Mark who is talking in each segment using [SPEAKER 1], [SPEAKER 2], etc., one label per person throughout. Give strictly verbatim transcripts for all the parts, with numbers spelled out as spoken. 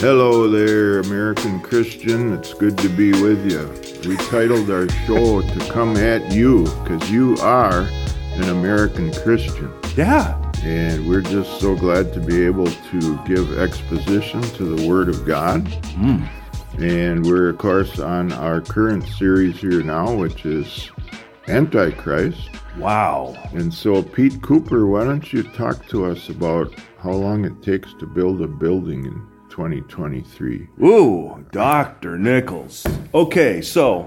[SPEAKER 1] Hello there, American Christian. It's good to be with you. We titled our show To Come At You, because you are an American Christian.
[SPEAKER 2] Yeah.
[SPEAKER 1] And we're just so glad to be able to give exposition to the Word of God.
[SPEAKER 2] Mm.
[SPEAKER 1] And we're, of course, on our current series here now, which is Antichrist.
[SPEAKER 2] Wow.
[SPEAKER 1] And so, Pete Cooper, why don't you talk to us about how long it takes to build a building in twenty twenty-three?
[SPEAKER 2] Ooh, Doctor Nichols. Okay, so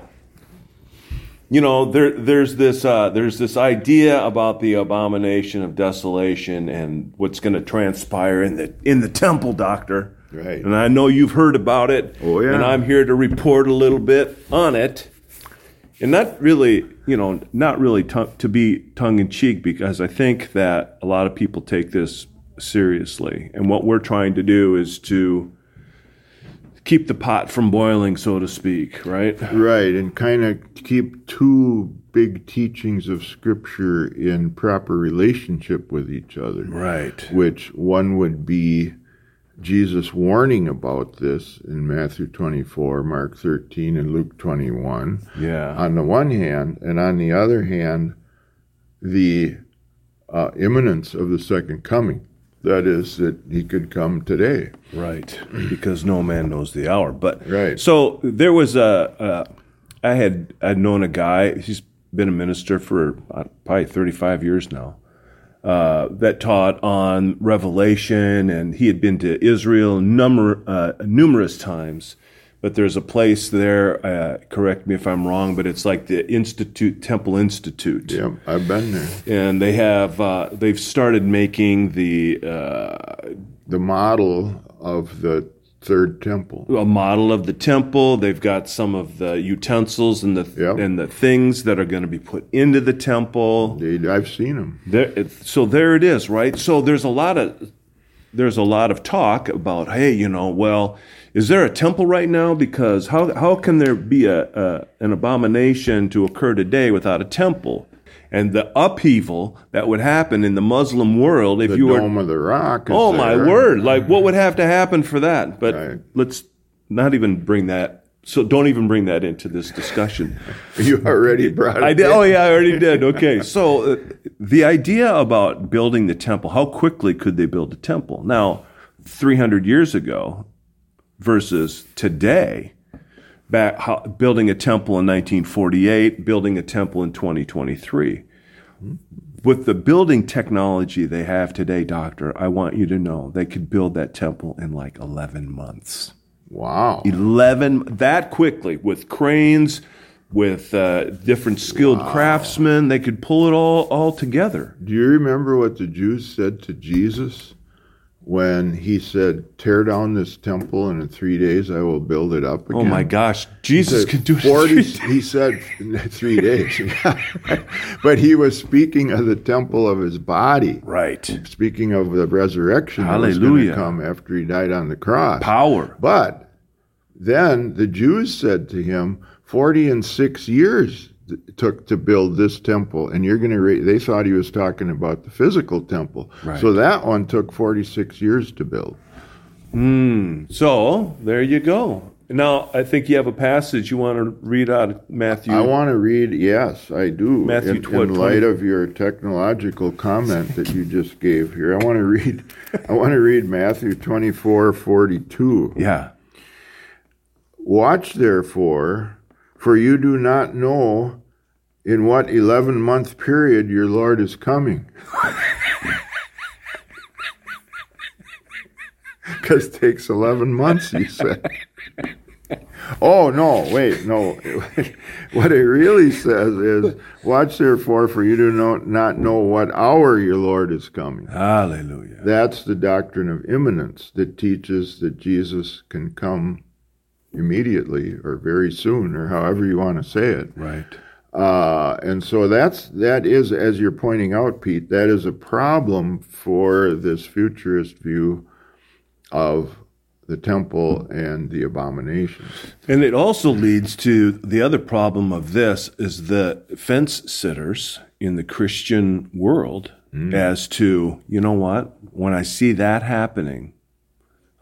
[SPEAKER 2] you know there there's this uh, there's this idea about the abomination of desolation and what's going to transpire in the in the temple, Doctor.
[SPEAKER 1] Right.
[SPEAKER 2] And I know you've heard about it.
[SPEAKER 1] Oh yeah.
[SPEAKER 2] And I'm here to report a little bit on it. And not really, you know, not really t- to be tongue in cheek, because I think that a lot of people take this seriously. And what we're trying to do is to keep the pot from boiling, so to speak, right?
[SPEAKER 1] Right, and kind of keep two big teachings of Scripture in proper relationship with each other.
[SPEAKER 2] Right.
[SPEAKER 1] Which one would be Jesus' warning about this in Matthew twenty-four, Mark thirteen, and Luke twenty-one.
[SPEAKER 2] Yeah.
[SPEAKER 1] On the one hand, and on the other hand, the uh, imminence of the second coming. That is, that he could come today.
[SPEAKER 2] Right, because no man knows the hour. But
[SPEAKER 1] right.
[SPEAKER 2] So there was a, a I had I'd known a guy. He's been a minister for uh, probably thirty-five years now. Uh, that taught on Revelation, and he had been to Israel number, uh, numerous times. But there's a place there, uh, correct me if I'm wrong, but it's like the Institute, Temple Institute.
[SPEAKER 1] Yeah, I've been there.
[SPEAKER 2] And they have, uh, they've started making the... Uh,
[SPEAKER 1] the model of the third temple.
[SPEAKER 2] A model of the temple. They've got some of the utensils and the
[SPEAKER 1] Yep.
[SPEAKER 2] and the things that are going to be put into the temple.
[SPEAKER 1] They, I've seen them.
[SPEAKER 2] There, so there it is, right? So there's a lot of there's a lot of talk about, hey, you know, well, is there a temple right now? Because how how can there be a, a an abomination to occur today without a temple? And the upheaval that would happen in the Muslim world if
[SPEAKER 1] the
[SPEAKER 2] you were...
[SPEAKER 1] The Dome of the Rock is
[SPEAKER 2] Oh, my
[SPEAKER 1] there.
[SPEAKER 2] word. Like, what would have to happen for that? But
[SPEAKER 1] right.
[SPEAKER 2] Let's not even bring that... So don't even bring that into this discussion.
[SPEAKER 1] You already brought it
[SPEAKER 2] I did.
[SPEAKER 1] in.
[SPEAKER 2] Oh, yeah, I already did. Okay. So uh, the idea about building the temple, how quickly could they build a temple? Now, three hundred years ago versus today... Back, how, building a temple in nineteen forty-eight, building a temple in twenty twenty-three. With the building technology they have today, Doctor, I want you to know they could build that temple in like eleven months.
[SPEAKER 1] Wow.
[SPEAKER 2] eleven, that quickly, with cranes, with uh, different skilled
[SPEAKER 1] wow.
[SPEAKER 2] craftsmen, they could pull it all, all together.
[SPEAKER 1] Do you remember what the Jews said to Jesus when he said, tear down this temple and in three days I will build it up again?
[SPEAKER 2] Oh my gosh, Jesus could do it
[SPEAKER 1] forty,
[SPEAKER 2] in three days.
[SPEAKER 1] He said three days. But he was speaking of the temple of his body.
[SPEAKER 2] Right.
[SPEAKER 1] Speaking of the resurrection that was going
[SPEAKER 2] Hallelujah.
[SPEAKER 1] to come after he died on the cross.
[SPEAKER 2] Power.
[SPEAKER 1] But then the Jews said to him, forty and six years it took to build this temple, and you're going to re-, they thought he was talking about the physical temple.
[SPEAKER 2] Right.
[SPEAKER 1] So that one took forty-six years to build.
[SPEAKER 2] Mm, so there you go. Now, I think you have a passage you want to read out of Matthew.
[SPEAKER 1] I want to read, yes, I do.
[SPEAKER 2] Matthew
[SPEAKER 1] in,
[SPEAKER 2] twelve,
[SPEAKER 1] in light of your technological comment that you just gave here, I want to read I want to read Matthew twenty-four forty-two.
[SPEAKER 2] Yeah.
[SPEAKER 1] Watch therefore, for you do not know in what eleven-month period your Lord is coming. Because it takes eleven months, he said. Oh, no, wait, no. What it really says is, watch therefore, for you do not know what hour your Lord is coming.
[SPEAKER 2] Hallelujah.
[SPEAKER 1] That's the doctrine of imminence that teaches that Jesus can come immediately or very soon, or however you want to say it.
[SPEAKER 2] Right.
[SPEAKER 1] Uh, and so that's that is, as you're pointing out, Pete, that is a problem for this futurist view of the temple and the abominations.
[SPEAKER 2] And it also leads to the other problem of this is the fence sitters in the Christian world mm. as to, you know what, when I see that happening,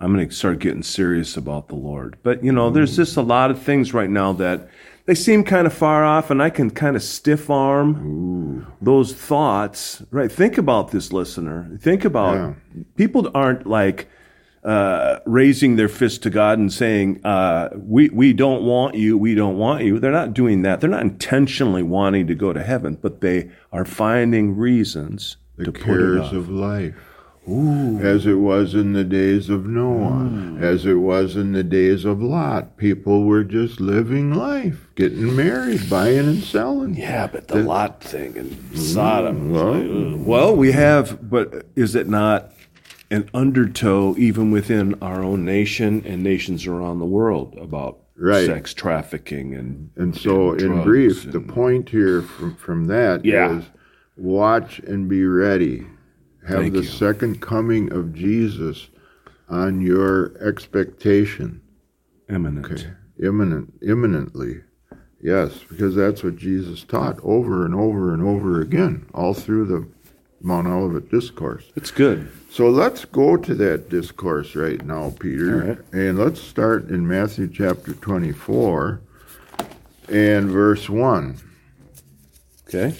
[SPEAKER 2] I'm going to start getting serious about the Lord. But, you know, there's just a lot of things right now that they seem kind of far off, and I can kind of stiff arm Ooh. those thoughts. Right? Think about this, listener. Think about yeah. people aren't like uh, raising their fist to God and saying, uh, "We we don't want you. We don't want you." They're not doing that. They're not intentionally wanting to go to heaven, but they are finding reasons
[SPEAKER 1] the
[SPEAKER 2] to put it off.
[SPEAKER 1] cares of life.
[SPEAKER 2] Ooh.
[SPEAKER 1] As it was in the days of Noah, mm. as it was in the days of Lot. People were just living life, getting married, buying and selling.
[SPEAKER 2] Yeah, but the, the Lot thing in Sodom. Well, well, we have, but is it not an undertow even within our own nation and nations around the world about right. sex trafficking and
[SPEAKER 1] And so,
[SPEAKER 2] and
[SPEAKER 1] in brief,
[SPEAKER 2] and,
[SPEAKER 1] the point here from, from that
[SPEAKER 2] yeah.
[SPEAKER 1] is watch and be ready. Have
[SPEAKER 2] Thank
[SPEAKER 1] the
[SPEAKER 2] you.
[SPEAKER 1] second coming of Jesus on your expectation.
[SPEAKER 2] Imminent.
[SPEAKER 1] Okay. Imminent, imminently. Yes, because that's what Jesus taught over and over and over again, all through the Mount Olivet Discourse.
[SPEAKER 2] It's good.
[SPEAKER 1] So let's go to that discourse right now, Peter.
[SPEAKER 2] All right.
[SPEAKER 1] And let's start in Matthew chapter twenty-four and verse one.
[SPEAKER 2] Okay.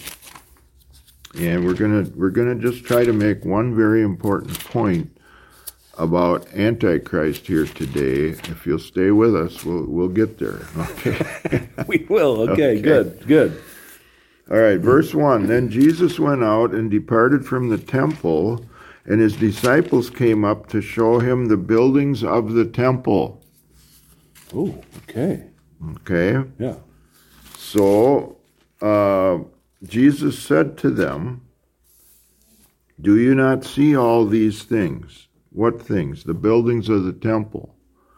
[SPEAKER 1] And we're gonna we're gonna just try to make one very important point about Antichrist here today. If you'll stay with us, we'll we'll get there. Okay.
[SPEAKER 2] We will. Okay,
[SPEAKER 1] Okay.
[SPEAKER 2] good, good.
[SPEAKER 1] All right, verse one. Then Jesus went out and departed from the temple, and his disciples came up to show him the buildings of the temple.
[SPEAKER 2] Oh, okay.
[SPEAKER 1] Okay.
[SPEAKER 2] Yeah.
[SPEAKER 1] So uh, Jesus said to them, "Do you not see all these things?" What things? The buildings of the temple.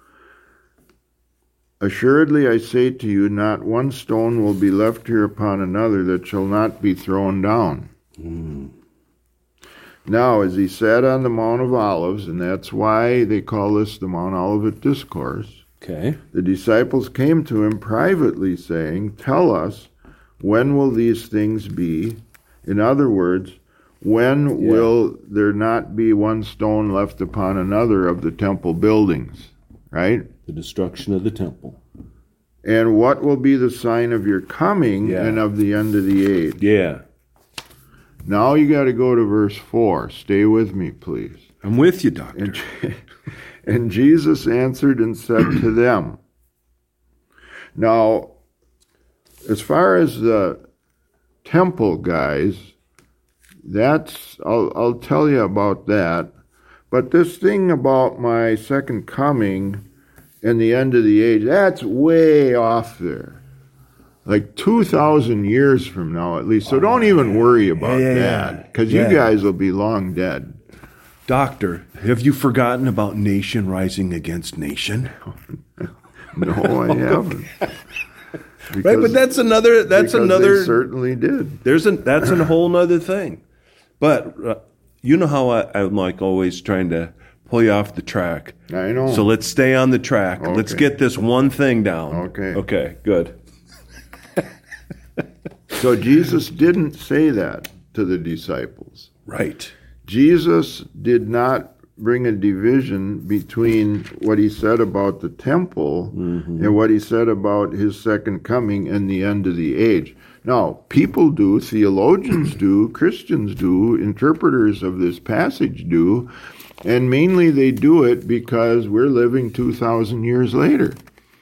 [SPEAKER 1] "Assuredly, I say to you, not one stone will be left here upon another that shall not be thrown down."
[SPEAKER 2] Mm.
[SPEAKER 1] Now, as he sat on the Mount of Olives, and that's why they call this the Mount Olivet Discourse,
[SPEAKER 2] Okay.
[SPEAKER 1] the disciples came to him privately, saying, "Tell us, when will these things be?" In other words, when
[SPEAKER 2] Yeah.
[SPEAKER 1] will there not be one stone left upon another of the temple buildings? Right?
[SPEAKER 2] The destruction of the temple.
[SPEAKER 1] "And what will be the sign of your coming
[SPEAKER 2] Yeah.
[SPEAKER 1] and of the end of the age?"
[SPEAKER 2] Yeah.
[SPEAKER 1] Now you got to go to verse four. Stay with me, please.
[SPEAKER 2] I'm with you, Doctor.
[SPEAKER 1] And, and Jesus answered and said to them. Now, as far as the temple, guys, that's, I'll, I'll tell you about that. But this thing about my second coming and the end of the age, that's way off there. Like two thousand years from now, at least. So don't even worry about
[SPEAKER 2] Yeah, yeah,
[SPEAKER 1] that, because
[SPEAKER 2] yeah.
[SPEAKER 1] you guys will be long dead.
[SPEAKER 2] Doctor, have you forgotten about nation rising against nation?
[SPEAKER 1] No, I haven't.
[SPEAKER 2] Right, but that's another. That's
[SPEAKER 1] because
[SPEAKER 2] another.
[SPEAKER 1] They certainly did.
[SPEAKER 2] There's a. That's a whole nother thing. But uh, you know how I, I'm like always trying to pull you off the track.
[SPEAKER 1] I know.
[SPEAKER 2] So let's stay on the track.
[SPEAKER 1] Okay.
[SPEAKER 2] Let's get this one thing down.
[SPEAKER 1] Okay.
[SPEAKER 2] Okay. Good.
[SPEAKER 1] So Jesus didn't say that to the disciples.
[SPEAKER 2] Right.
[SPEAKER 1] Jesus did not bring a division between what he said about the temple mm-hmm. and what he said about his second coming and the end of the age. Now, people do, theologians do, Christians do, interpreters of this passage do, and mainly they do it because we're living two thousand years later.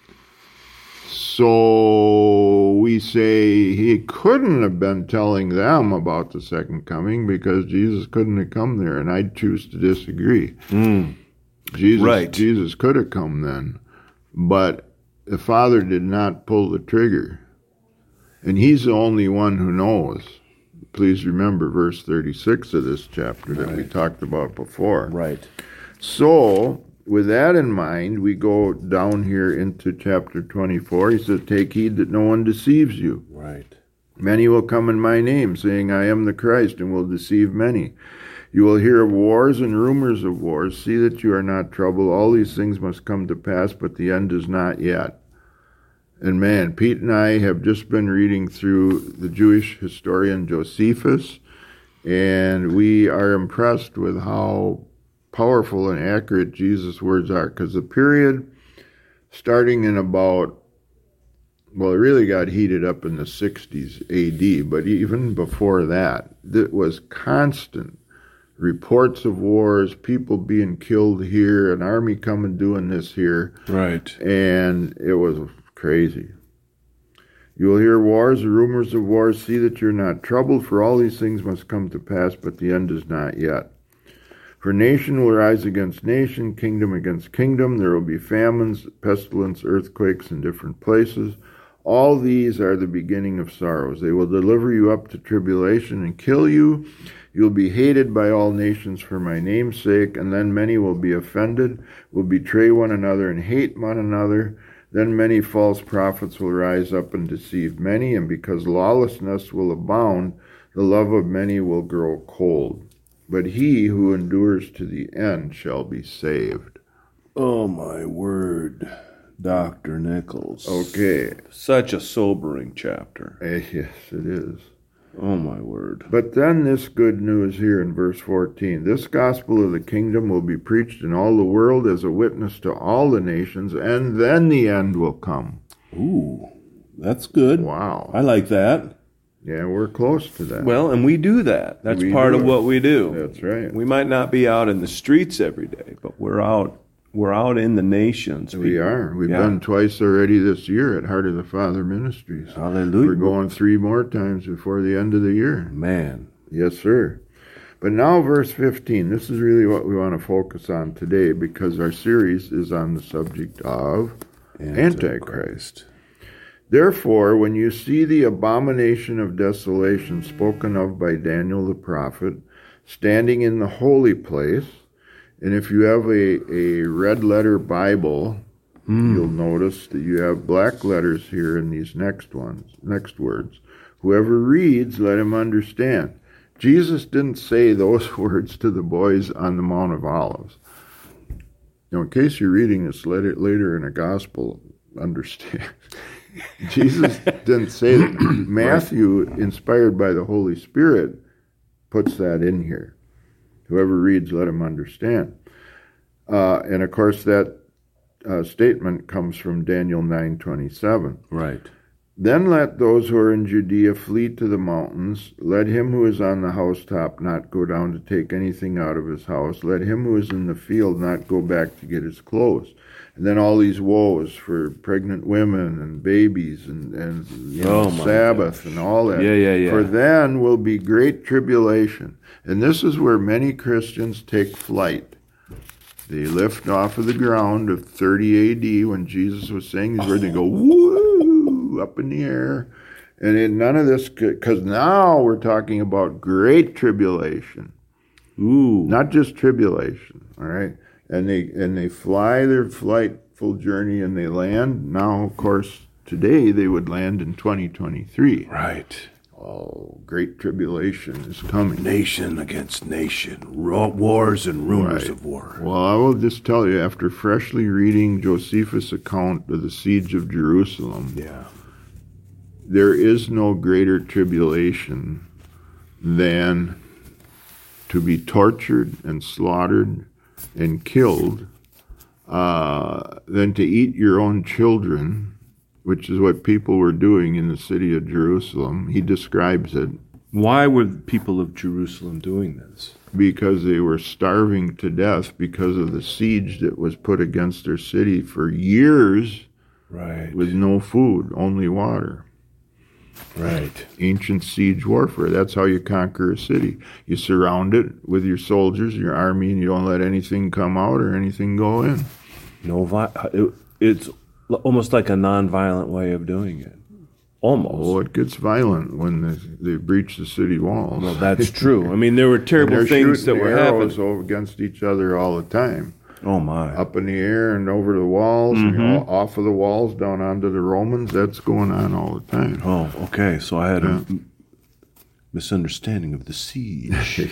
[SPEAKER 1] So we say he couldn't have been telling them about the second coming because Jesus couldn't have come there, and I'd choose to disagree.
[SPEAKER 2] Mm.
[SPEAKER 1] Jesus,
[SPEAKER 2] Right.
[SPEAKER 1] Jesus could have come then, but the Father did not pull the trigger, and he's the only one who knows. Please remember verse thirty-six of this chapter that
[SPEAKER 2] Right.
[SPEAKER 1] we talked about before.
[SPEAKER 2] Right.
[SPEAKER 1] So, with that in mind, we go down here into chapter twenty-four. He says, "Take heed that no one deceives you.
[SPEAKER 2] Right.
[SPEAKER 1] Many will come in my name, saying, I am the Christ, and will deceive many. You will hear of wars and rumors of wars. See that you are not troubled. All these things must come to pass, but the end is not yet." And man, Pete and I have just been reading through the Jewish historian Josephus, and we are impressed with how powerful and accurate Jesus' words are, because the period starting in about, well, it really got heated up in the sixties A D, but even before that, it was constant reports of wars, people being killed here, an army coming doing this here.
[SPEAKER 2] Right.
[SPEAKER 1] And it was crazy. You will hear wars, rumors of wars. See that you're not troubled, for all these things must come to pass, but the end is not yet. For nation will rise against nation, kingdom against kingdom. There will be famines, pestilence, earthquakes in different places. All these are the beginning of sorrows. They will deliver you up to tribulation and kill you. You'll be hated by all nations for my name's sake, and then many will be offended, will betray one another and hate one another. Then many false prophets will rise up and deceive many, and because lawlessness will abound, the love of many will grow cold. But he who endures to the end shall be saved.
[SPEAKER 2] Oh, my word, Doctor Nichols.
[SPEAKER 1] Okay.
[SPEAKER 2] Such a sobering chapter.
[SPEAKER 1] Eh, yes, it is.
[SPEAKER 2] Oh, my word.
[SPEAKER 1] But then this good news here in verse fourteen. This gospel of the kingdom will be preached in all the world as a witness to all the nations, and then the end will come.
[SPEAKER 2] Ooh, that's good.
[SPEAKER 1] Wow.
[SPEAKER 2] I like that.
[SPEAKER 1] Yeah, we're close to that.
[SPEAKER 2] Well, and we do that. That's
[SPEAKER 1] We
[SPEAKER 2] part
[SPEAKER 1] do
[SPEAKER 2] of
[SPEAKER 1] it.
[SPEAKER 2] what we do.
[SPEAKER 1] That's right.
[SPEAKER 2] We might not be out in the streets every day, but we're out we're out in the nations.
[SPEAKER 1] We
[SPEAKER 2] people.
[SPEAKER 1] are. We've
[SPEAKER 2] Yeah.
[SPEAKER 1] been twice already this year at Heart of the Father Ministries.
[SPEAKER 2] Hallelujah.
[SPEAKER 1] We're going three more times before the end of the year.
[SPEAKER 2] Man.
[SPEAKER 1] Yes, sir. But now verse fifteen. This is really what we want to focus on today, because our series is on the subject of Antichrist. Therefore, when you see the abomination of desolation spoken of by Daniel the prophet standing in the holy place, and if you have a, a red letter Bible, mm. you'll notice that you have black letters here in these next ones, next words. Whoever reads, let him understand. Jesus didn't say those words to the boys on the Mount of Olives. Now, in case you're reading this later, later in a gospel, understand. Jesus didn't say that. Matthew, inspired by the Holy Spirit, puts that in here. Whoever reads, let him understand. Uh, and of course, that uh, statement comes from Daniel nine twenty-seven.
[SPEAKER 2] Right.
[SPEAKER 1] Then let those who are in Judea flee to the mountains. Let him who is on the housetop not go down to take anything out of his house. Let him who is in the field not go back to get his clothes. And then all these woes for pregnant women and babies and, and you know,
[SPEAKER 2] Oh, my
[SPEAKER 1] Sabbath
[SPEAKER 2] gosh.
[SPEAKER 1] and all that.
[SPEAKER 2] Yeah, yeah, yeah.
[SPEAKER 1] For then will be great tribulation. And this is where many Christians take flight. They lift off of the ground of thirty A D when Jesus was saying these words. They go, woo, up in the air. And it, none of this, because now we're talking about great tribulation.
[SPEAKER 2] Ooh.
[SPEAKER 1] Not just tribulation, all right? And they and they fly their flightful journey and they land. Now, of course, today they would land in twenty twenty-three.
[SPEAKER 2] Right.
[SPEAKER 1] Oh, great tribulation is coming.
[SPEAKER 2] Nation against nation. Ro- wars and rumors
[SPEAKER 1] Right.
[SPEAKER 2] of war.
[SPEAKER 1] Well, I will just tell you, after freshly reading Josephus' account of the siege of Jerusalem,
[SPEAKER 2] Yeah.
[SPEAKER 1] there is no greater tribulation than to be tortured and slaughtered and killed, uh, than to eat your own children, which is what people were doing in the city of Jerusalem. He describes it
[SPEAKER 2] Why were the people of Jerusalem doing this?
[SPEAKER 1] because they were starving to death because of the siege that was put against their city for years
[SPEAKER 2] Right.
[SPEAKER 1] with no food, only water.
[SPEAKER 2] Right.
[SPEAKER 1] Ancient siege warfare. That's how you conquer a city. You surround it with your soldiers, your army, and you don't let anything come out or anything go in.
[SPEAKER 2] No, vi- it, it's almost like a non-violent way of doing it. Almost.
[SPEAKER 1] Oh, it gets violent when they, they breach the city walls.
[SPEAKER 2] Well, that's true. I mean, there were
[SPEAKER 1] And
[SPEAKER 2] terrible
[SPEAKER 1] they're
[SPEAKER 2] things that
[SPEAKER 1] shooting
[SPEAKER 2] were
[SPEAKER 1] arrows
[SPEAKER 2] happening.
[SPEAKER 1] over against each other all the time.
[SPEAKER 2] Oh, my.
[SPEAKER 1] Up in the air and over the walls,
[SPEAKER 2] Mm-hmm.
[SPEAKER 1] and all, off of the walls down onto the Romans. That's going on all the time.
[SPEAKER 2] Oh, okay. So I had a m- misunderstanding of the siege.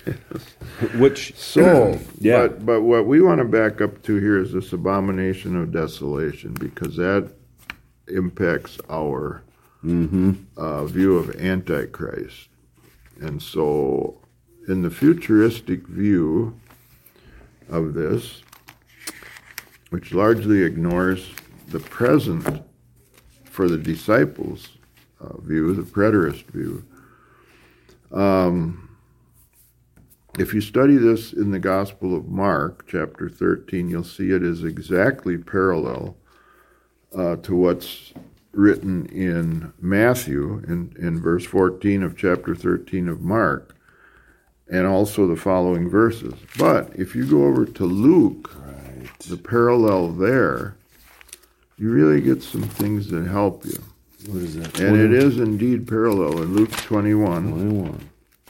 [SPEAKER 2] Which,
[SPEAKER 1] So,
[SPEAKER 2] yeah.
[SPEAKER 1] but, but what we want to back up to here is this abomination of desolation, because that impacts our
[SPEAKER 2] Mm-hmm.
[SPEAKER 1] uh, view of Antichrist. And so, in the futuristic view, of this, which largely ignores the present for the disciples' uh, view, the preterist view. Um, if you study this in the Gospel of Mark, chapter thirteen, you'll see it is exactly parallel uh, to what's written in Matthew, in, in verse fourteen of chapter thirteen of Mark, and also the following verses. But if you go over to Luke, right, the parallel there, you really get some things that help you.
[SPEAKER 2] What is that?
[SPEAKER 1] And it is indeed parallel in Luke twenty-one.
[SPEAKER 2] twenty-one.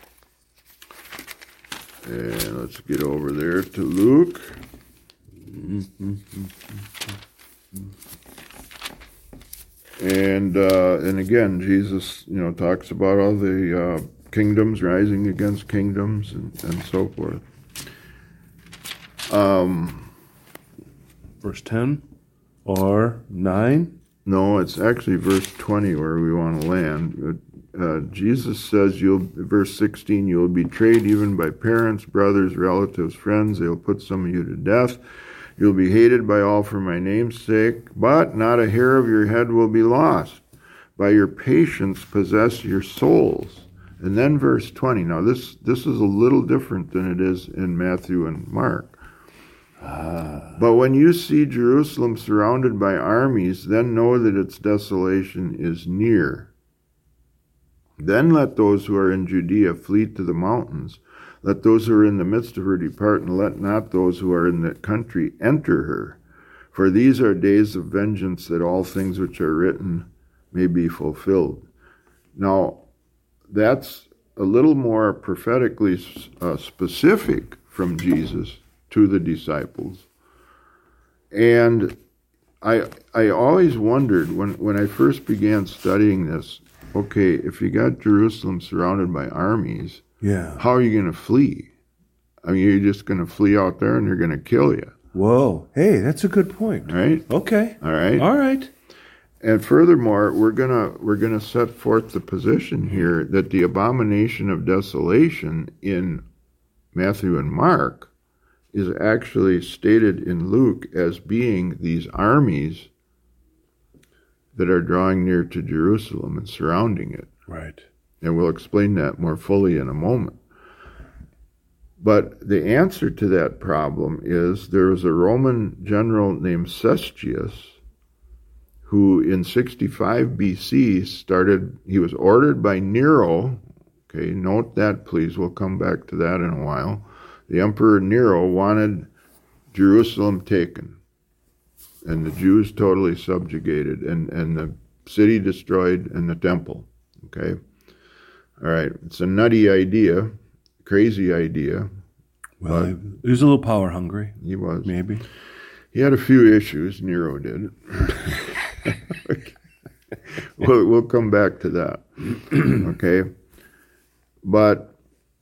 [SPEAKER 1] And let's get over there to Luke. And uh, and again, Jesus, you know, talks about all the uh, kingdoms rising against kingdoms and, and so forth. Um,
[SPEAKER 2] Verse ten or nine?
[SPEAKER 1] No, it's actually verse twenty where we want to land. Uh, Jesus says, "You'll." Verse sixteen, "You'll be betrayed even by parents, brothers, relatives, friends. They'll put some of you to death. You'll be hated by all for my name's sake, but not a hair of your head will be lost. By your patience possess your souls." And then verse twenty. Now this this is a little different than it is in Matthew and Mark. Ah. "But when you see Jerusalem surrounded by armies, then know that its desolation is near. Then let those who are in Judea flee to the mountains. Let those who are in the midst of her depart, and let not those who are in the country enter her. For these are days of vengeance, that all things which are written may be fulfilled." Now, that's a little more prophetically uh, specific from Jesus to the disciples. And I I always wondered when, when I first began studying this, okay, if you got Jerusalem surrounded by armies,
[SPEAKER 2] yeah,
[SPEAKER 1] how are you going to flee? I mean, you're just going to flee out there and they're going to kill you.
[SPEAKER 2] Whoa. Hey, that's a good point.
[SPEAKER 1] Right?
[SPEAKER 2] Okay.
[SPEAKER 1] All right.
[SPEAKER 2] All right.
[SPEAKER 1] And furthermore, we're gonna we're gonna set forth the position here that the abomination of desolation in Matthew and Mark is actually stated in Luke as being these armies that are drawing near to Jerusalem and surrounding it.
[SPEAKER 2] Right.
[SPEAKER 1] And we'll explain that more fully in a moment. But the answer to that problem is there was a Roman general named Cestius who in sixty-five B C started, he was ordered by Nero. Okay, note that please, we'll come back to that in a while. The Emperor Nero wanted Jerusalem taken and the Jews totally subjugated and, and the city destroyed and the temple. Okay? All right, it's a nutty idea, crazy idea.
[SPEAKER 2] Well, he was a little power hungry.
[SPEAKER 1] He was.
[SPEAKER 2] Maybe.
[SPEAKER 1] He had a few issues, Nero did. we'll, we'll come back to that. Okay? But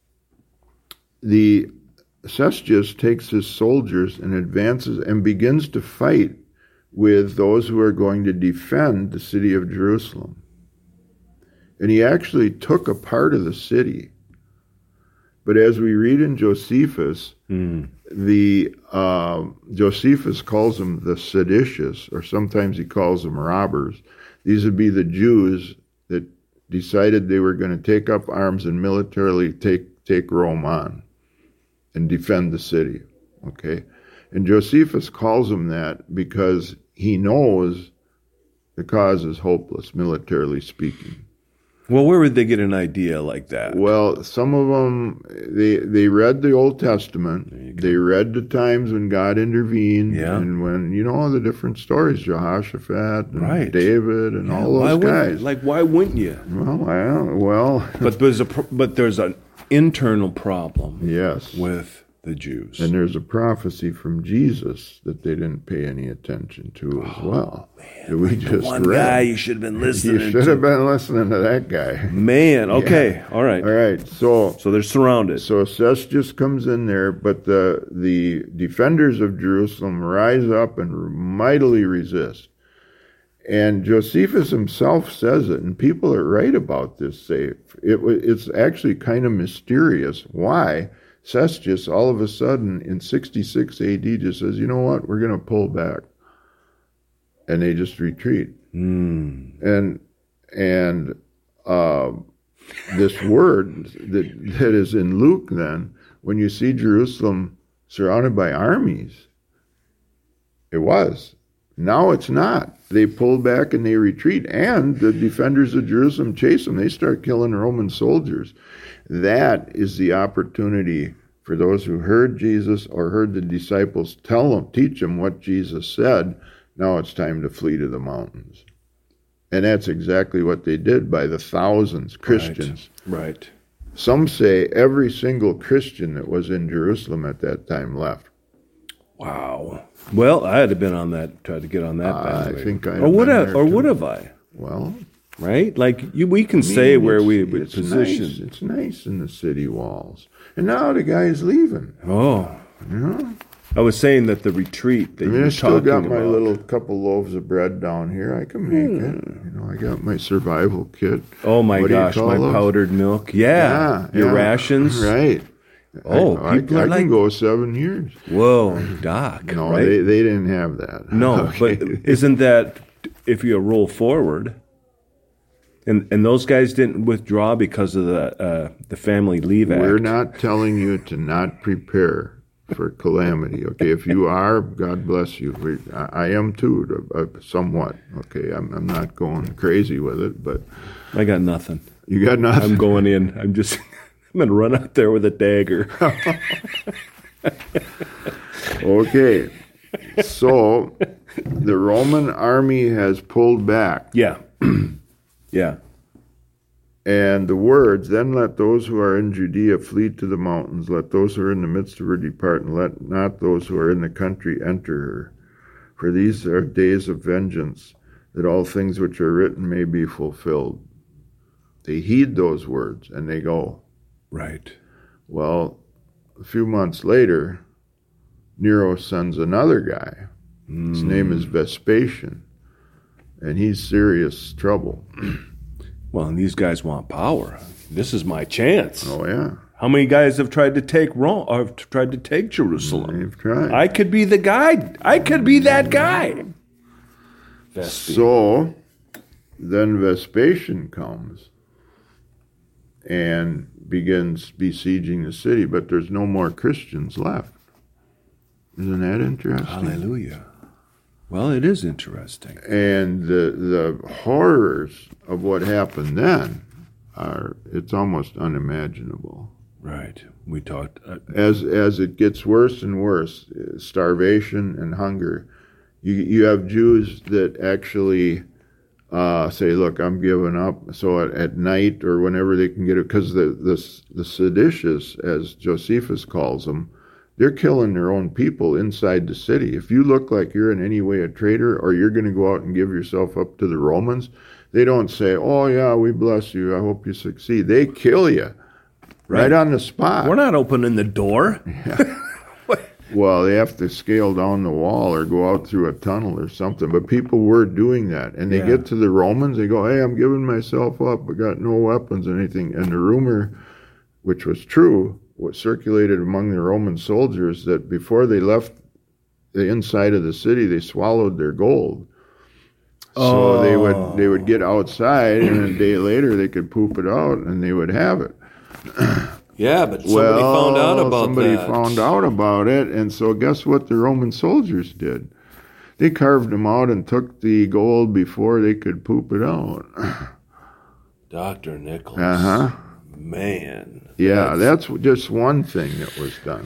[SPEAKER 1] the Cestius takes his soldiers and advances and begins to fight with those who are going to defend the city of Jerusalem. And he actually took a part of the city. But as we read in Josephus, mm. the uh, Josephus calls them the seditious, or sometimes he calls them robbers. These would be the Jews that decided they were going to take up arms and militarily take, take Rome on and defend the city. Okay? And Josephus calls them that because he knows the cause is hopeless, militarily speaking.
[SPEAKER 2] Well, where would they get an idea like that?
[SPEAKER 1] Well, some of them, they they read the Old Testament. They read the times when God intervened.
[SPEAKER 2] Yeah.
[SPEAKER 1] And when, you know, the different stories, Jehoshaphat and
[SPEAKER 2] right.
[SPEAKER 1] David and
[SPEAKER 2] yeah,
[SPEAKER 1] all those
[SPEAKER 2] why
[SPEAKER 1] guys.
[SPEAKER 2] Like, why wouldn't you?
[SPEAKER 1] Well, I don't, well.
[SPEAKER 2] But there's, a, but there's an internal problem
[SPEAKER 1] yes.
[SPEAKER 2] with the Jews.
[SPEAKER 1] And there's a prophecy from Jesus that they didn't pay any attention to as well.
[SPEAKER 2] Oh, man.
[SPEAKER 1] That we
[SPEAKER 2] like
[SPEAKER 1] just
[SPEAKER 2] one
[SPEAKER 1] read.
[SPEAKER 2] guy you should have been listening to.
[SPEAKER 1] You should have been listening to that guy.
[SPEAKER 2] Man, okay, yeah. all right.
[SPEAKER 1] All right, so...
[SPEAKER 2] So they're surrounded.
[SPEAKER 1] So Cestius comes in there, but the the defenders of Jerusalem rise up and mightily resist. And Josephus himself says it, and people that write about this say it, it's actually kind of mysterious why Cestius, all of a sudden, in sixty-six A D, just says, you know what, we're going to pull back. And they just retreat.
[SPEAKER 2] Mm.
[SPEAKER 1] And and uh, this word that that is in Luke then, when you see Jerusalem surrounded by armies, it was. Now it's not. They pull back and they retreat, and the defenders of Jerusalem chase them. They start killing Roman soldiers. That is the opportunity for those who heard Jesus or heard the disciples tell them, teach them what Jesus said. Now it's time to flee to the mountains. And that's exactly what they did by the thousands, Christians.
[SPEAKER 2] Right. right.
[SPEAKER 1] Some say every single Christian that was in Jerusalem at that time left.
[SPEAKER 2] Wow. Well, I had been on that, tried to get on that.
[SPEAKER 1] Uh, I think I
[SPEAKER 2] or would I, or would have I?
[SPEAKER 1] Well,
[SPEAKER 2] right? Like you, we can
[SPEAKER 1] I mean,
[SPEAKER 2] say where we
[SPEAKER 1] would
[SPEAKER 2] would
[SPEAKER 1] it's
[SPEAKER 2] position.
[SPEAKER 1] Nice. It's nice in the city walls, and now the guy's leaving.
[SPEAKER 2] Oh,
[SPEAKER 1] you know?
[SPEAKER 2] I was saying that the retreat that
[SPEAKER 1] I mean,
[SPEAKER 2] you were
[SPEAKER 1] I still got my
[SPEAKER 2] about.
[SPEAKER 1] little couple loaves of bread down here. I can make hmm. it. You know, I got my survival kit.
[SPEAKER 2] Oh my
[SPEAKER 1] what
[SPEAKER 2] gosh, my those? powdered milk. Yeah,
[SPEAKER 1] yeah
[SPEAKER 2] your
[SPEAKER 1] yeah.
[SPEAKER 2] rations.
[SPEAKER 1] Right.
[SPEAKER 2] Oh,
[SPEAKER 1] I,
[SPEAKER 2] people
[SPEAKER 1] I,
[SPEAKER 2] are
[SPEAKER 1] I
[SPEAKER 2] like,
[SPEAKER 1] can go seven years.
[SPEAKER 2] Whoa, Doc.
[SPEAKER 1] No,
[SPEAKER 2] right?
[SPEAKER 1] they they didn't have that.
[SPEAKER 2] No,
[SPEAKER 1] okay.
[SPEAKER 2] But isn't that if you roll forward? And and those guys didn't withdraw because of the uh, the Family Leave Act.
[SPEAKER 1] We're not telling you to not prepare for calamity. Okay, if you are, God bless you. We, I, I am too, uh, somewhat. Okay, I'm I'm not going crazy with it, but
[SPEAKER 2] I got nothing.
[SPEAKER 1] You got nothing.
[SPEAKER 2] I'm going in. I'm just. I'm going to run out there with a dagger.
[SPEAKER 1] Okay. So the Roman army has pulled back.
[SPEAKER 2] Yeah. yeah.
[SPEAKER 1] And the words, then let those who are in Judea flee to the mountains. Let those who are in the midst of her depart, and let not those who are in the country enter her. For these are days of vengeance, that all things which are written may be fulfilled. They heed those words, and they go.
[SPEAKER 2] Right.
[SPEAKER 1] Well, a few months later, Nero sends another guy. Mm. His name is Vespasian, and he's serious trouble.
[SPEAKER 2] Well, and these guys want power. This is my chance.
[SPEAKER 1] Oh, yeah.
[SPEAKER 2] How many guys have tried to take Rome, or have tried to take Jerusalem?
[SPEAKER 1] They've tried.
[SPEAKER 2] I could be the guy. I could be that guy.
[SPEAKER 1] Vespasian. So then Vespasian comes and begins besieging the city, but there's no more Christians left. Isn't that interesting?
[SPEAKER 2] Hallelujah. Well, it is interesting.
[SPEAKER 1] And the the horrors of what happened then are, it's almost unimaginable.
[SPEAKER 2] Right. We talked. Uh,
[SPEAKER 1] as as it gets worse and worse, starvation and hunger, you you have Jews that actually Uh, say, look, I'm giving up. So at, at night or whenever they can get it, because the, the the seditious, as Josephus calls them, they're killing their own people inside the city. If you look like you're in any way a traitor, or you're going to go out and give yourself up to the Romans, they don't say, oh yeah, we bless you, I hope you succeed. They kill you right, right on the spot.
[SPEAKER 2] We're not opening the door.
[SPEAKER 1] Yeah. Well, they have to scale down the wall or go out through a tunnel or something. But people were doing that. And they
[SPEAKER 2] yeah.
[SPEAKER 1] get to the Romans, they go, hey, I'm giving myself up. I got no weapons or anything. And the rumor, which was true, was circulated among the Roman soldiers that before they left the inside of the city, they swallowed their gold. So
[SPEAKER 2] oh.
[SPEAKER 1] they would they would get outside, and a day later they could poop it out, and they would have it.
[SPEAKER 2] Yeah, but somebody
[SPEAKER 1] well,
[SPEAKER 2] found out about
[SPEAKER 1] somebody
[SPEAKER 2] that.
[SPEAKER 1] found out about it, and so guess what the Roman soldiers did? They carved them out and took the gold before they could poop it out.
[SPEAKER 2] Doctor Nichols.
[SPEAKER 1] Uh-huh.
[SPEAKER 2] Man.
[SPEAKER 1] Yeah, that's... that's just one thing that was done.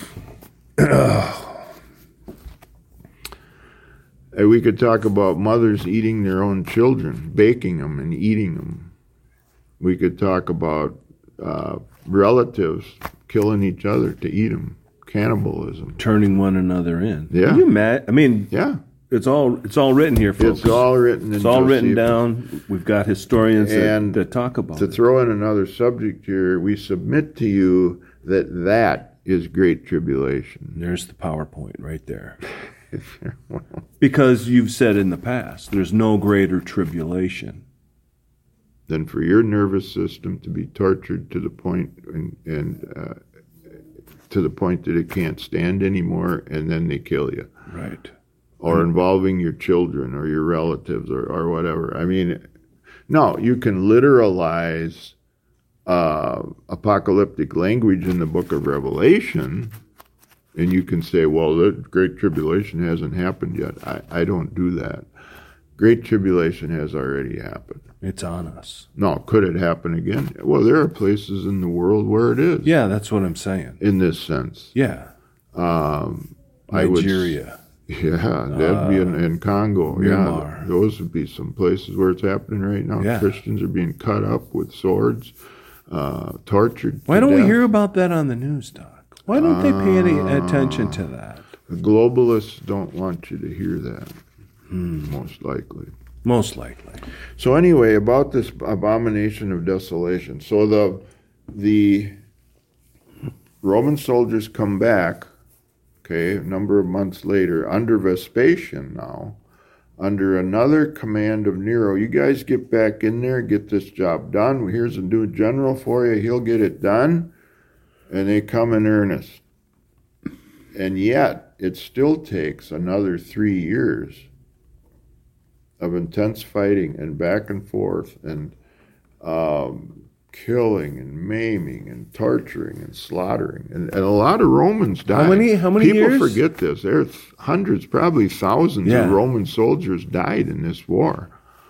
[SPEAKER 1] And we could talk about mothers eating their own children, baking them and eating them. We could talk about uh, relatives killing each other to eat them, cannibalism,
[SPEAKER 2] turning one another in.
[SPEAKER 1] Yeah,
[SPEAKER 2] Can you mad? I mean,
[SPEAKER 1] yeah,
[SPEAKER 2] it's all it's all written here, folks.
[SPEAKER 1] It's all written. In
[SPEAKER 2] it's all
[SPEAKER 1] Josephus.
[SPEAKER 2] written down. We've got historians
[SPEAKER 1] and
[SPEAKER 2] that, that talk about
[SPEAKER 1] to
[SPEAKER 2] it.
[SPEAKER 1] throw in another subject here, we submit to you that that is great tribulation.
[SPEAKER 2] There's the PowerPoint right there. Well, because you've said in the past, there's no greater tribulation
[SPEAKER 1] than for your nervous system to be tortured to the point and, and uh, to the point that it can't stand anymore, and then they kill you.
[SPEAKER 2] Right.
[SPEAKER 1] Or involving your children or your relatives or, or whatever. I mean, no, you can literalize uh, apocalyptic language in the book of Revelation, and you can say, well, the Great Tribulation hasn't happened yet. I, I don't do that. Great Tribulation has already happened.
[SPEAKER 2] It's on us.
[SPEAKER 1] No, could it happen again? Well, there are places in the world where it is.
[SPEAKER 2] Yeah, that's what I'm saying.
[SPEAKER 1] In this sense.
[SPEAKER 2] Yeah.
[SPEAKER 1] Um,
[SPEAKER 2] Nigeria.
[SPEAKER 1] I would, yeah, that'd be in, in Congo.
[SPEAKER 2] Myanmar.
[SPEAKER 1] Yeah, those would be some places where it's happening right now.
[SPEAKER 2] Yeah.
[SPEAKER 1] Christians are being cut up with swords, uh, tortured.
[SPEAKER 2] Why
[SPEAKER 1] to
[SPEAKER 2] don't we
[SPEAKER 1] death.
[SPEAKER 2] hear about that on the news, Doc? Why don't they pay any attention to that?
[SPEAKER 1] The globalists don't want you to hear that,
[SPEAKER 2] Hmm.
[SPEAKER 1] most likely.
[SPEAKER 2] Most likely.
[SPEAKER 1] So anyway, about this abomination of desolation. So the the Roman soldiers come back, okay, a number of months later, under Vespasian now, under another command of Nero. You guys get back in there, get this job done. Here's a new general for you. He'll get it done. And they come in earnest. And yet, it still takes another three years of intense fighting and back and forth and um, killing and maiming and torturing and slaughtering. And, and a lot of Romans died.
[SPEAKER 2] How many- how many
[SPEAKER 1] People
[SPEAKER 2] years?
[SPEAKER 1] forget this. There's hundreds, probably thousands
[SPEAKER 2] Yeah.
[SPEAKER 1] of Roman soldiers died in this war.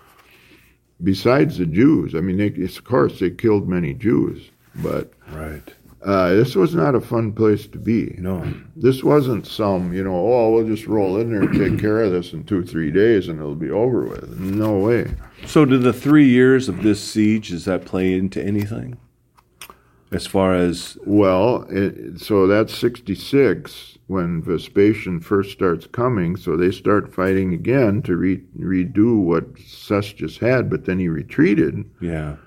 [SPEAKER 1] Besides the Jews. I mean, they, of course, they killed many Jews. But
[SPEAKER 2] Right.
[SPEAKER 1] uh, this was not a fun place to be.
[SPEAKER 2] No.
[SPEAKER 1] This wasn't some, you know, oh, we'll just roll in there and take care of this in two, three days and it'll be over with. No way.
[SPEAKER 2] So did the three years of this siege, does that play into anything? As far as...
[SPEAKER 1] Well, it, so that's sixty-six when Vespasian first starts coming. So they start fighting again to re, redo what Cestius had, but then he retreated.
[SPEAKER 2] Yeah.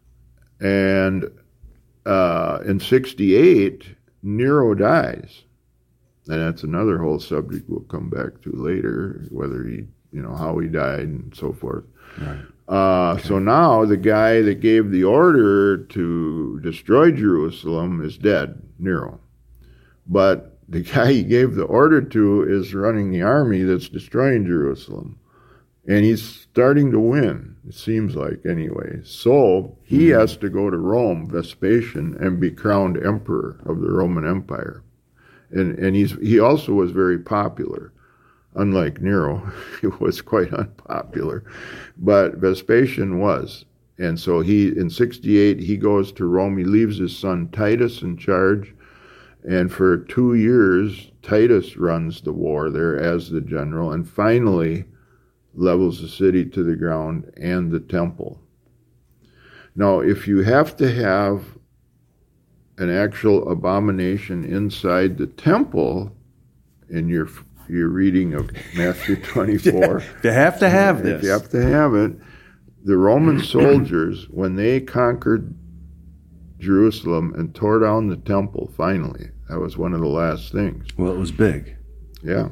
[SPEAKER 1] And uh, in sixty-eight, Nero dies. And that's another whole subject we'll come back to later, whether he, you know, how he died and so forth.
[SPEAKER 2] Right.
[SPEAKER 1] Uh,
[SPEAKER 2] Okay.
[SPEAKER 1] So now the guy that gave the order to destroy Jerusalem is dead, Nero. But the guy he gave the order to is running the army that's destroying Jerusalem. And he's starting to win, it seems like, anyway. So he
[SPEAKER 2] Mm-hmm.
[SPEAKER 1] has to go to Rome, Vespasian, and be crowned emperor of the Roman Empire. And and he's he also was very popular. Unlike Nero, he was quite unpopular. But Vespasian was. And so he, in sixty-eight, he goes to Rome. He leaves his son Titus in charge. And for two years, Titus runs the war there as the general. And finally levels the city to the ground and the temple. Now, if you have to have an actual abomination inside the temple in your your reading of Matthew twenty-four,
[SPEAKER 2] They have to have
[SPEAKER 1] if
[SPEAKER 2] this.
[SPEAKER 1] you have to have it, the Roman soldiers, when they conquered Jerusalem and tore down the temple, finally, that was one of the last things.
[SPEAKER 2] Well, it was big.
[SPEAKER 1] Yeah.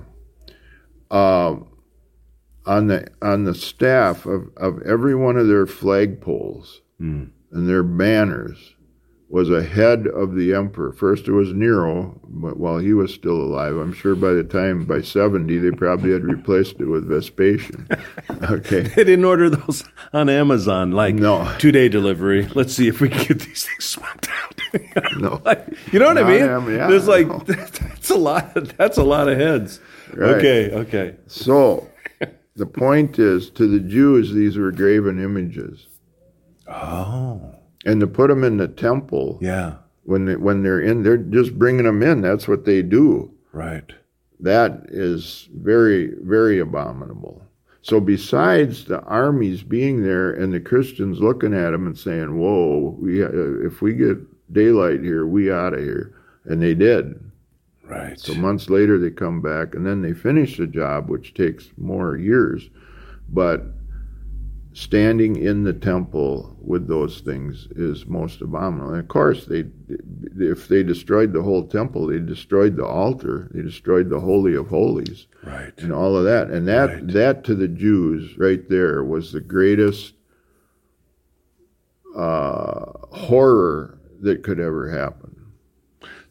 [SPEAKER 1] Uh, on the on the staff of, of every one of their flagpoles
[SPEAKER 2] Mm.
[SPEAKER 1] and their banners was a head of the emperor. First it was Nero, but while he was still alive. I'm sure by the time, by seventy, they probably had replaced it with Vespasian. Okay.
[SPEAKER 2] They didn't order those on Amazon, like
[SPEAKER 1] No.
[SPEAKER 2] two-day delivery. Let's see if we can get these things swapped out.
[SPEAKER 1] No.
[SPEAKER 2] Like, you know what I
[SPEAKER 1] Not
[SPEAKER 2] mean?
[SPEAKER 1] Am- yeah,
[SPEAKER 2] There's like
[SPEAKER 1] no.
[SPEAKER 2] that's a lot. That's a lot of heads.
[SPEAKER 1] Right.
[SPEAKER 2] Okay, okay.
[SPEAKER 1] So the point is, to the Jews, these were graven images.
[SPEAKER 2] Oh,
[SPEAKER 1] And to put them in the temple,
[SPEAKER 2] yeah,
[SPEAKER 1] when they, when they're in, they're just bringing them in. That's what they do.
[SPEAKER 2] right.
[SPEAKER 1] That is very, very abominable. So besides the armies being there and the Christians looking at them and saying, whoa, we, uh, if we get daylight here, we out of here. And they did.
[SPEAKER 2] Right.
[SPEAKER 1] So months later they come back and then they finish the job, which takes more years. But standing in the temple with those things is most abominable. And of course, they, if they destroyed the whole temple, they destroyed the altar, they destroyed the Holy of Holies,
[SPEAKER 2] Right.
[SPEAKER 1] and all of that. And that,
[SPEAKER 2] Right.
[SPEAKER 1] that to the Jews right there was the greatest uh, horror that could ever happen.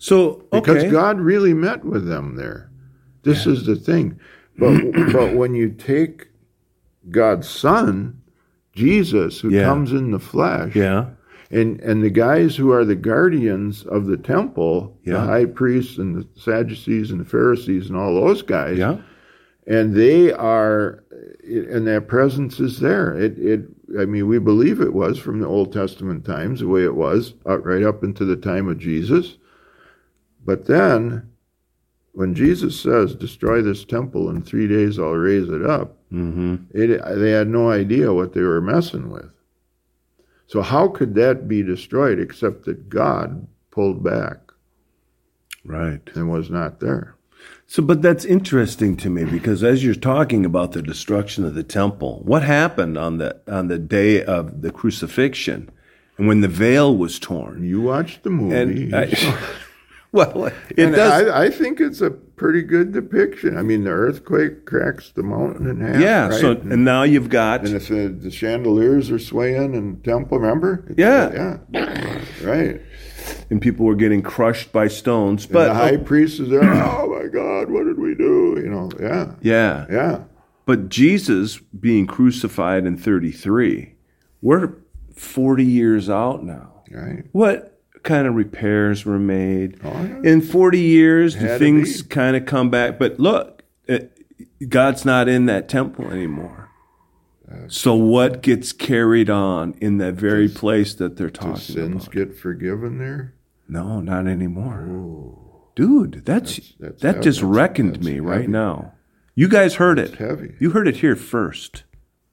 [SPEAKER 2] So, okay.
[SPEAKER 1] Because God really met with them there. This yeah. is the thing. But but when you take God's Son, Jesus, who
[SPEAKER 2] yeah.
[SPEAKER 1] comes in the flesh,
[SPEAKER 2] yeah.
[SPEAKER 1] and, and the guys who are the guardians of the temple,
[SPEAKER 2] yeah.
[SPEAKER 1] the high priests and the Sadducees and the Pharisees and all those guys,
[SPEAKER 2] yeah.
[SPEAKER 1] and they are, and that presence is there. It, it, I mean, we believe it was from the Old Testament times, the way it was, uh, right up into the time of Jesus. But then, when Jesus says, destroy this temple, in three days I'll raise it up,
[SPEAKER 2] mm-hmm.
[SPEAKER 1] it, they had no idea what they were messing with. So how could that be destroyed except that God pulled back?
[SPEAKER 2] Right.
[SPEAKER 1] And was not there.
[SPEAKER 2] So, but that's interesting to me, because as you're talking about the destruction of the temple, what happened on the on the day of the crucifixion, and when the veil was torn?
[SPEAKER 1] You watched the movie.
[SPEAKER 2] And I, well, it
[SPEAKER 1] and
[SPEAKER 2] does.
[SPEAKER 1] I, I think it's a pretty good depiction. I mean, the earthquake cracks the mountain in half.
[SPEAKER 2] Yeah.
[SPEAKER 1] Right?
[SPEAKER 2] So,
[SPEAKER 1] and,
[SPEAKER 2] and now you've got.
[SPEAKER 1] And if the, the chandeliers are swaying in the temple, remember?
[SPEAKER 2] Yeah.
[SPEAKER 1] Yeah. Right.
[SPEAKER 2] And people were getting crushed by stones. But
[SPEAKER 1] and the high priest is there. Oh my God, what did we do? You know. Yeah.
[SPEAKER 2] Yeah.
[SPEAKER 1] Yeah.
[SPEAKER 2] But Jesus being crucified in thirty-three, we're forty years out now.
[SPEAKER 1] Right.
[SPEAKER 2] What kind of repairs were made?
[SPEAKER 1] Oh, yeah.
[SPEAKER 2] In forty years, do
[SPEAKER 1] Had to
[SPEAKER 2] things
[SPEAKER 1] be.
[SPEAKER 2] kind of come back? But look, it, God's not in that temple anymore. So what gets carried on in that very
[SPEAKER 1] Does-
[SPEAKER 2] place that they're
[SPEAKER 1] Do
[SPEAKER 2] talking
[SPEAKER 1] sins
[SPEAKER 2] about?
[SPEAKER 1] get forgiven there?
[SPEAKER 2] No, not anymore.
[SPEAKER 1] Ooh.
[SPEAKER 2] Dude, that's,
[SPEAKER 1] That's- that's
[SPEAKER 2] that
[SPEAKER 1] heavy.
[SPEAKER 2] just
[SPEAKER 1] That's-
[SPEAKER 2] reckoned
[SPEAKER 1] that's
[SPEAKER 2] me right
[SPEAKER 1] heavy.
[SPEAKER 2] now. You guys heard it.
[SPEAKER 1] It's heavy.
[SPEAKER 2] You heard it here first.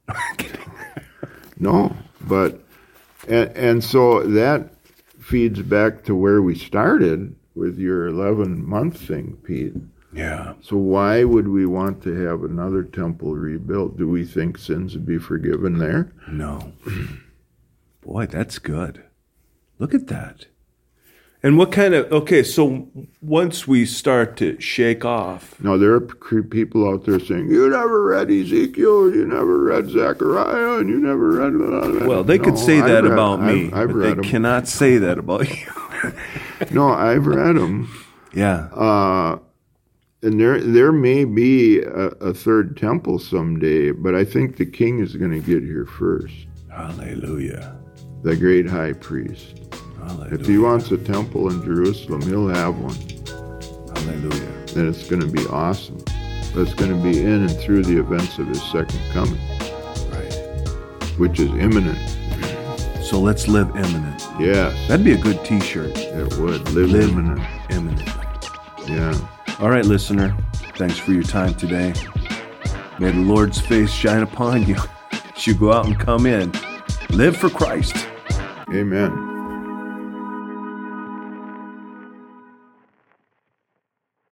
[SPEAKER 1] No, but and and so that feeds back to where we started with your eleven month thing, Pete.
[SPEAKER 2] Yeah.
[SPEAKER 1] So why would we want to have another temple rebuilt? Do we think sins would be forgiven there?
[SPEAKER 2] No. Boy, that's good. Look at that. And what kind of, okay, so once we start to shake off.
[SPEAKER 1] No, there are p- people out there saying, you never read Ezekiel, you never read Zechariah, and you never read... Blah.
[SPEAKER 2] Well, they
[SPEAKER 1] no,
[SPEAKER 2] could say
[SPEAKER 1] I've
[SPEAKER 2] that
[SPEAKER 1] read-
[SPEAKER 2] about me,
[SPEAKER 1] I've, I've
[SPEAKER 2] but
[SPEAKER 1] read
[SPEAKER 2] they
[SPEAKER 1] them.
[SPEAKER 2] cannot say that about you.
[SPEAKER 1] No, I've read them.
[SPEAKER 2] Yeah.
[SPEAKER 1] Uh, and there there may be a, a third temple someday, but I think the king is going to get here first.
[SPEAKER 2] Hallelujah.
[SPEAKER 1] The great high priest.
[SPEAKER 2] Hallelujah.
[SPEAKER 1] If he wants a temple in Jerusalem, he'll have one.
[SPEAKER 2] Hallelujah.
[SPEAKER 1] And it's going to be awesome. But it's going to be in and through the events of his second coming,
[SPEAKER 2] Right.
[SPEAKER 1] which is imminent.
[SPEAKER 2] So let's live imminent.
[SPEAKER 1] Yes,
[SPEAKER 2] That'd be a good t-shirt.
[SPEAKER 1] it would. Live,
[SPEAKER 2] Live
[SPEAKER 1] imminent.
[SPEAKER 2] imminently.
[SPEAKER 1] Yeah.
[SPEAKER 2] All right, listener. Thanks for your time today. May the Lord's face shine upon you as you go out and come in. Live for Christ.
[SPEAKER 1] Amen.